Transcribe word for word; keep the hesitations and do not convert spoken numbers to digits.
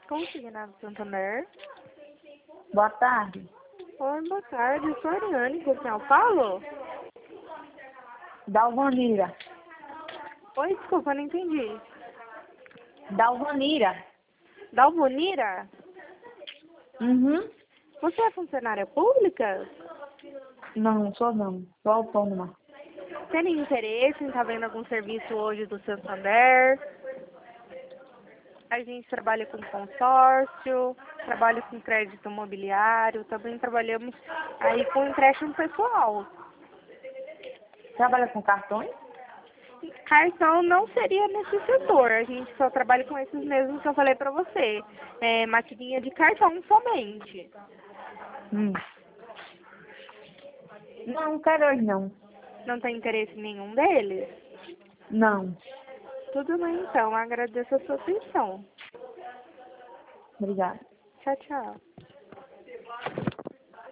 Consignado Santander. Boa tarde. Oi, boa tarde. Eu sou a Ariane, com quem eu falo? Dalvanira. Oi, desculpa, não entendi. Dalvanira. Dalvonira? Uhum. Você é funcionária pública? Não, sou não. Sou autônoma. Tem interesse em estar vendo algum serviço hoje do Santander? A gente trabalha com consórcio, trabalha com crédito imobiliário, também trabalhamos aí com empréstimo pessoal. Trabalha com cartões? Cartão não seria nesse setor, a gente só trabalha com esses mesmos que eu falei pra você. É, maquininha de cartão somente. Hum. Não, quero hoje não. Não tem interesse em nenhum deles? Não. Tudo bem então, agradeço a sua atenção. Obrigada. Tchau, tchau.